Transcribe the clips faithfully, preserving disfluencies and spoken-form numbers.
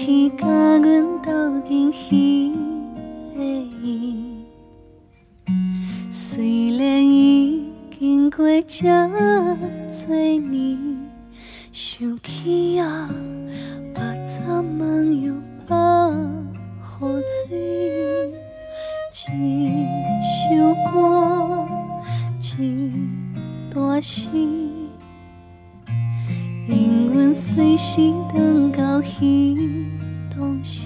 起甲阮斗阵彼个伊，虽然已经过这多年，想起啊，目睭梦又把雨水，一首歌，一段诗。因阮随时转到彼当时，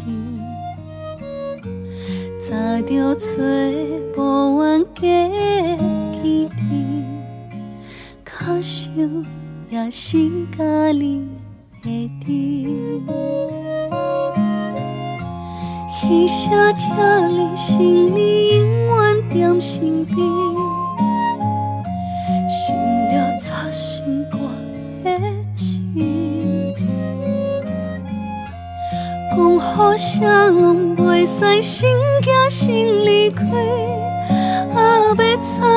早着找无缘的记忆，脚想也是甲你会知。彼声听你心里永远踮身边，想了擦心肝的刺。讲好声袂使心惊心离开，啊要插